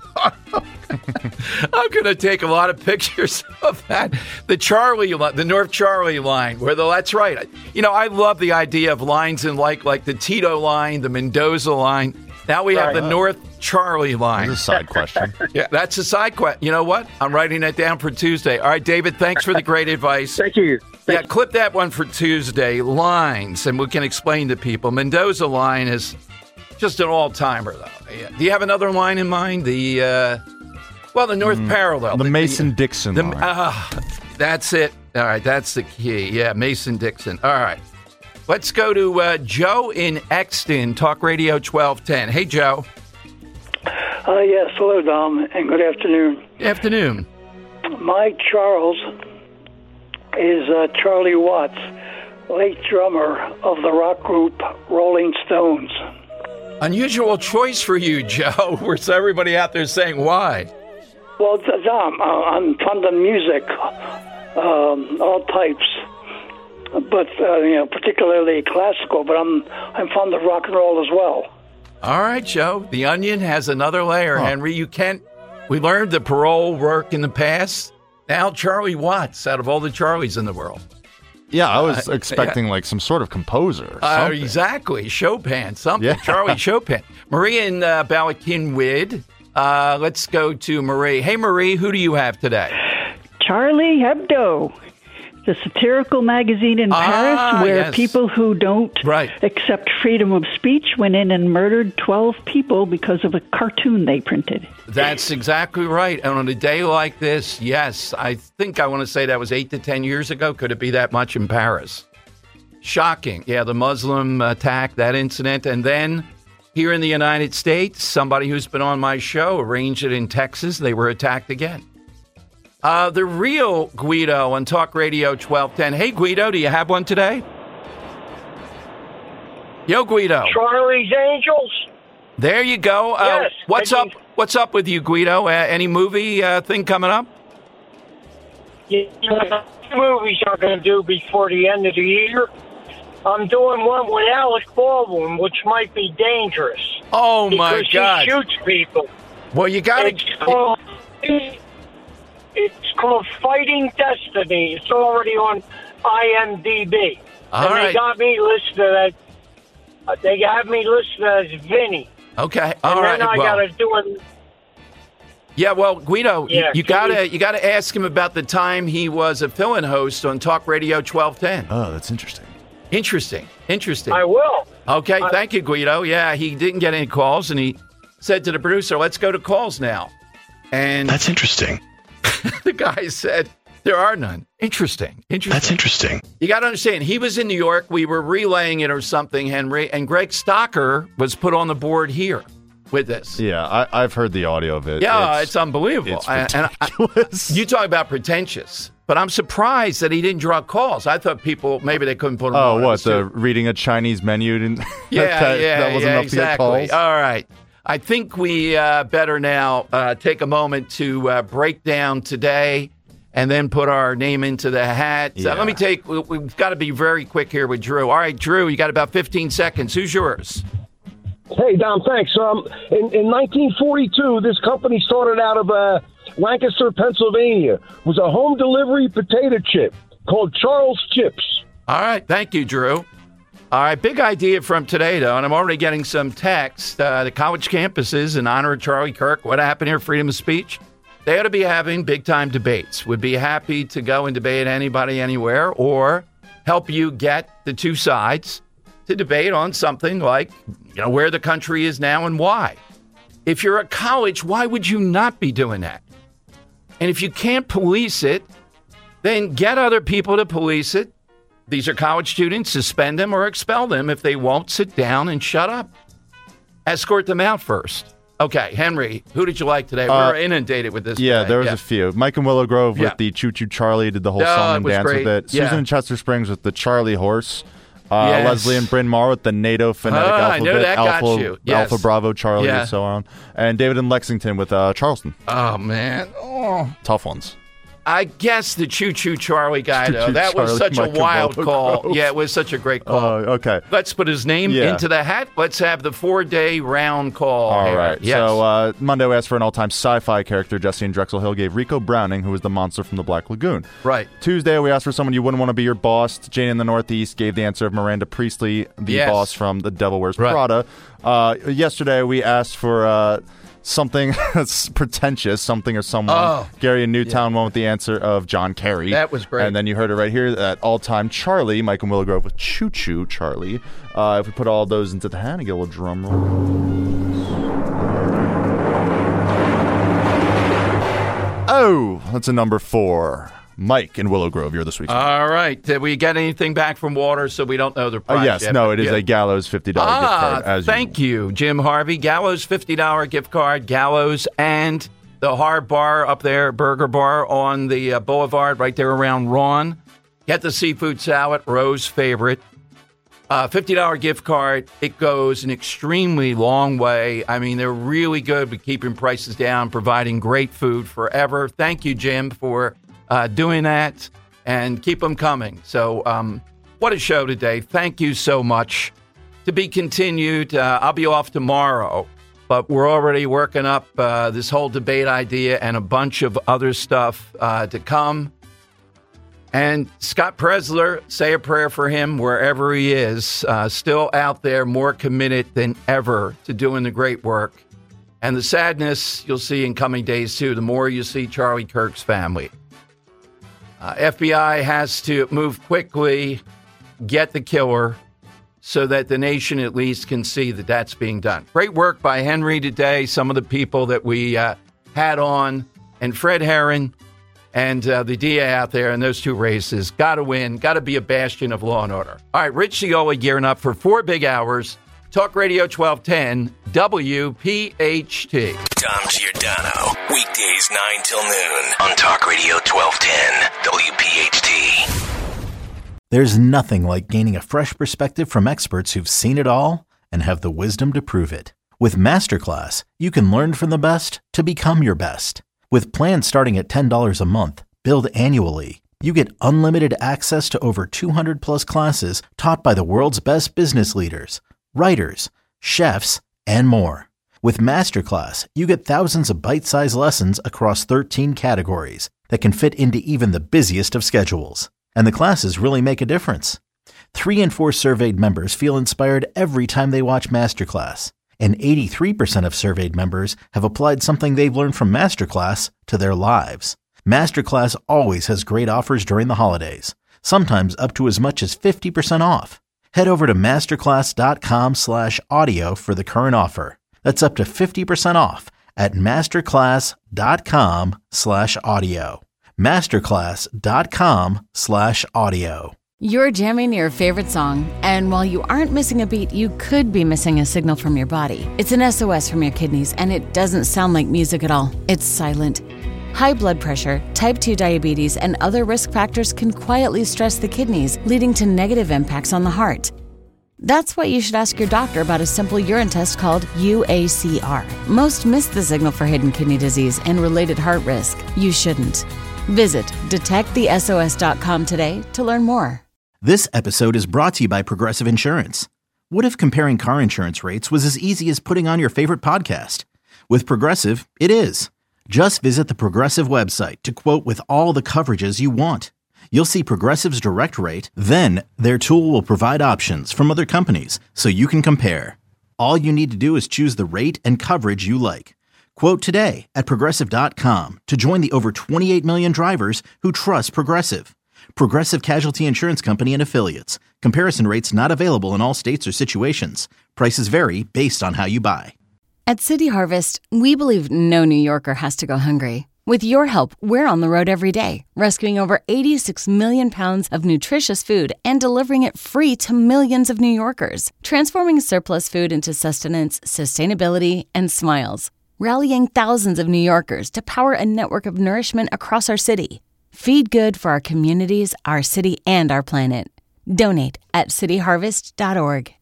I'm going to take a lot of pictures of that. The Charlie, the North Charlie line, where the, that's right. You know, I love the idea of lines in like like the Tito line, the Mendoza line. Now we have Right. the North Charlie line. That's a side question. Yeah, that's a side question. You know what? I'm writing that down for Tuesday. All right, David, thanks for the great advice. Thank you. Thank yeah, clip that one for Tuesday. Lines, and we can explain to people. Mendoza line is just an all-timer, though. Yeah. Do you have another line in mind? The, uh, well, the North Mm, Parallel. The Mason-Dixon line. Uh, that's it. All right, that's the key. Yeah, Mason-Dixon. All right. Let's go to uh, Joe in Exton, Talk Radio twelve ten. Hey, Joe. Uh, yes, hello, Dom, and good afternoon. Afternoon. My Charles is uh, Charlie Watts, late drummer of the rock group Rolling Stones. Unusual choice for you, Joe. Where's everybody out there saying why? Well, Dom, uh, I'm fond of music, um, all types, but uh, you know, particularly classical. But I'm I'm fond of rock and roll as well. All right, Joe. The onion has another layer, Huh. Henry. You can't. We learned the parole work in the past. Now Charlie Watts, out of all the Charlies in the world. Yeah, I was Uh, expecting yeah. like some sort of composer. Or Uh, something. exactly. Chopin, something. Yeah. Charlie Chopin. Marie in uh, Ballackinwood. Uh, let's go to Marie. Hey, Marie, who do you have today? Charlie Hebdo, the satirical magazine in Ah, Paris where yes. people who don't Right. accept freedom of speech went in and murdered twelve people because of a cartoon they printed. That's exactly right. And on a day like this, yes, I think I want to say that was eight to ten years ago. Could it be that much in Paris? Shocking. Yeah, the Muslim attack, that incident. And then here in the United States, somebody who's been on my show arranged it in Texas. They were attacked again. Uh, the real Guido on Talk Radio twelve ten. Hey, Guido, do you have one today? Yo, Guido. Charlie's Angels. There you go. Uh, Yes, what's I up? What's up with you, Guido? Uh, any movie uh, thing coming up? You know, the movies are going to do before the end of the year. I'm doing one with Alec Baldwin, which might be dangerous. Oh, my because God. He shoots people. Well, you got to... It's called, it's called Fighting Destiny. It's already on I M D B. All and right. they got me listed as, uh, they have me listed as Vinny. Okay, all and right. then I well, got to do it. Yeah, well, Guido, Yeah, you, you can gotta you- you gotta ask him about the time he was a fill-in host on Talk Radio twelve ten. Oh, that's interesting. Interesting, interesting. I will. Okay, I- thank you, Guido. Yeah, he didn't get any calls, and he said to the producer, "Let's go to calls now." And That's interesting. the guy said, "There are none." Interesting. Interesting. That's interesting. You got to understand, he was in New York. We were relaying it or something, Henry, and Greg Stocker was put on the board here with this. Yeah, I, I've heard the audio of it. Yeah, it's, unbelievable. it's And- and I- you talk about pretentious, but I'm surprised that he didn't draw calls. I thought people, maybe they couldn't put him Oh, on. what, the reading a Chinese menu? Didn't, Yeah, that, yeah, that wasn't yeah, enough to get exactly. calls? All right. I think we uh, better now uh, take a moment to uh, break down today and then put our name into the hat. Yeah. Uh, let me take, we- we've got to be very quick here with Drew. All right, Drew, you got about fifteen seconds. Who's yours? Hey, Dom, thanks. Um, in, in nineteen forty-two, this company started out of uh, Lancaster, Pennsylvania. It was a home delivery potato chip called Charles Chips. All right, thank you, Drew. All right, big idea from today, though, and I'm already getting some text. Uh, the college campuses, in honor of Charlie Kirk, what happened here, freedom of speech, they ought to be having big-time debates. Would be happy to go and debate anybody anywhere or help you get the two sides to debate on something like, you know, where the country is now and why. If you're a college, why would you not be doing that? And if you can't police it, then get other people to police it. These are college students. Suspend them or expel them if they won't sit down and shut up. Escort them out first. Okay, Henry, who did you like today? We Uh, were inundated with this Yeah, today. there was Yeah. a few. Mike and Willow Grove Yeah. with the Choo Choo Charlie did the whole Oh, song it and was dance great. with it. Yeah. Susan in Chester Springs with the Charlie horse. Uh, Yes. Leslie and Bryn Mawr with the NATO phonetic Ah, I alphabet. knew that got Alpha, you. Yes. Alpha Bravo Charlie Yeah. and so on. And David in Lexington with uh, Charleston. Oh, man. Oh. Tough ones. I guess the Choo Choo Charlie guy, though. Choo-choo That was Charlie, such Mike a and wild Willow call. Grove. Yeah, it was such a great call. Uh, okay. Let's put his name Yeah. into the hat. Let's have the four-day round call. All here. right. Yes. So uh, Monday we asked for an all-time sci-fi character. Jesse and Drexel Hill gave Rico Browning, who was the monster from the Black Lagoon. Right. Tuesday we asked for someone you wouldn't want to be your boss. Jane in the Northeast gave the answer of Miranda Priestley, the Yes. boss from The Devil Wears Right. Prada. Uh, yesterday we asked for uh, something that's pretentious, something or someone. Oh. Gary in Newtown went with the answer of John Kerry. That was great. And then you heard it right here, that all-time Charlie, Mike and Willow Grove with Choo Choo Charlie. Uh, if we put all those into the hat and get a little drum roll. Oh, that's a number four. Mike in Willow Grove, you're this week's. All right. Did we get anything back from Water so we don't know the Uh, price yes, yet? no, it is Yeah. a Gallows fifty dollars gift Ah, card. As thank you, Jim Harvey. Gallows fifty dollars gift card. Gallows and the Hard Bar up there, Burger Bar on the uh, Boulevard right there around Ron. Get the seafood salad, Rose's favorite. Uh, fifty dollars gift card. It goes an extremely long way. I mean, they're really good with keeping prices down, providing great food forever. Thank you, Jim, for uh, doing that, and keep them coming. So um, what a show today. Thank you so much. To be continued. Uh, I'll be off tomorrow, but we're already working up uh, this whole debate idea and a bunch of other stuff uh, to come. And Scott Presler, say a prayer for him wherever he is, uh, still out there, more committed than ever to doing the great work. And the sadness you'll see in coming days, too, the more you see Charlie Kirk's family. Uh, F B I has to move quickly, get the killer, so that the nation at least can see that that's being done. Great work by Henry today, some of the people that we uh, had on, and Fred Herron. And uh, the D A out there in those two races, got to win, got to be a bastion of law and order. All right, Rich Ciola gearing up for four big hours. Talk Radio twelve ten, W P H T. Dom Giordano, weekdays nine till noon on Talk Radio twelve ten, W P H T. There's nothing like gaining a fresh perspective from experts who've seen it all and have the wisdom to prove it. With Masterclass, you can learn from the best to become your best. With plans starting at ten dollars a month, build annually, You get unlimited access to over two hundred plus classes taught by the world's best business leaders, writers, chefs, and more. With Masterclass, you get thousands of bite-sized lessons across thirteen categories that can fit into even the busiest of schedules. And the classes really make a difference. Three in four surveyed members feel inspired every time they watch Masterclass. And eighty-three percent of surveyed members have applied something they've learned from Masterclass to their lives. Masterclass always has great offers during the holidays, sometimes up to as much as fifty percent off. Head over to masterclass.com slash audio for the current offer. That's up to fifty percent off at masterclass.com slash audio. Masterclass.com slash audio. You're jamming your favorite song, and while you aren't missing a beat, you could be missing a signal from your body. It's an S O S from your kidneys, and it doesn't sound like music at all. It's silent. High blood pressure, type two diabetes, and other risk factors can quietly stress the kidneys, leading to negative impacts on the heart. That's why you should ask your doctor about a simple urine test called U A C R. Most miss the signal for hidden kidney disease and related heart risk. You shouldn't. Visit detect the S O S dot com today to learn more. This episode is brought to you by Progressive Insurance. What if comparing car insurance rates was as easy as putting on your favorite podcast? With Progressive, it is. Just visit the Progressive website to quote with all the coverages you want. You'll see Progressive's direct rate, then their tool will provide options from other companies so you can compare. All you need to do is choose the rate and coverage you like. Quote today at Progressive dot com to join the over twenty-eight million drivers who trust Progressive. Progressive Casualty Insurance Company and Affiliates. Comparison rates not available in all states or situations. Prices vary based on how you buy. At City Harvest, we believe no New Yorker has to go hungry. With your help, we're on the road every day, rescuing over eighty-six million pounds of nutritious food and delivering it free to millions of New Yorkers, transforming surplus food into sustenance, sustainability, and smiles, rallying thousands of New Yorkers to power a network of nourishment across our city. Feed good for our communities, our city, and our planet. Donate at city harvest dot org.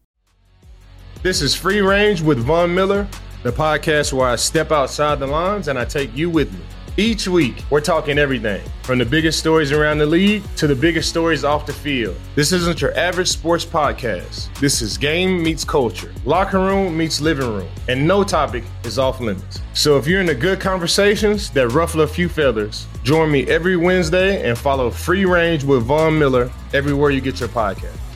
This is Free Range with Von Miller, the podcast where I step outside the lines and I take you with me. Each week, we're talking everything from the biggest stories around the league to the biggest stories off the field. This isn't your average sports podcast. This is game meets culture, locker room meets living room, and no topic is off limits. So if you're into good conversations that ruffle a few feathers, join me every Wednesday and follow Free Range with Von Miller everywhere you get your podcast.